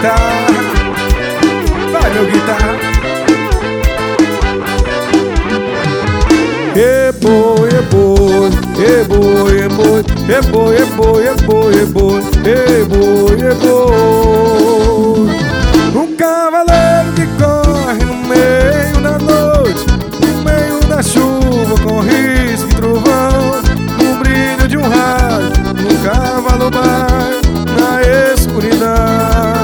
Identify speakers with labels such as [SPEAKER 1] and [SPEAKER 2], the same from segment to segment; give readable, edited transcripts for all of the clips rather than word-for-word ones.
[SPEAKER 1] guitarra. Vai, meu guitarra. E boi, e boi, e boi, e boi, e boi, e boi, e boi, e boi, e boi, e boi. Um cavaleiro que corre no meio da noite, no meio da chuva, com risco e trovão, no brilho de um raio, um cavalo vai na escuridão.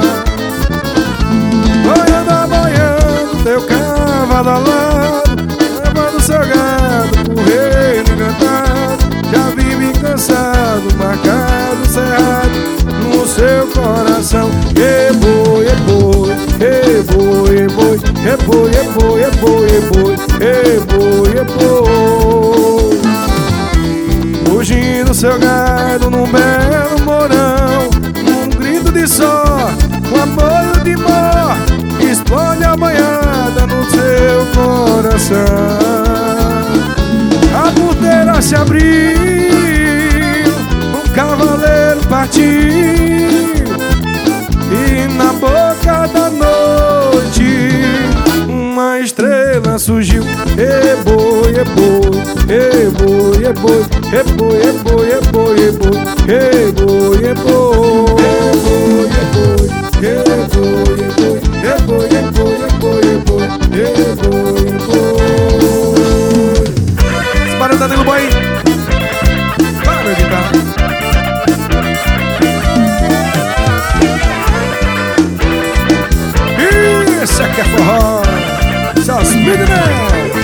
[SPEAKER 1] Boiando, boiando, teu cavalo alado, levando seu gado pro reino encantado. Já vive cansado, marcado, cerrado no seu coração. E boi, e boi, e boi, e boi, e boi, e boi, e boi, e boi, e boi, e boi. Fugindo seu gado num belo morão, num grito de sorte, um apoio de morte, explode a banhada no seu coração. A porteira se abriu, um cavaleiro partiu, e na boca da noite uma estrela surgiu. E boi, e boi, e boi, e boi, e boi, e boi, e boi, e boi, e boi, e boi, e boi, e boi, e boi, e boi, e boi, e boi, e boi, e boi. Esse barulho tá dando boi aí. Para, meu guitarra. Isso aqui é forró. Só as meninas.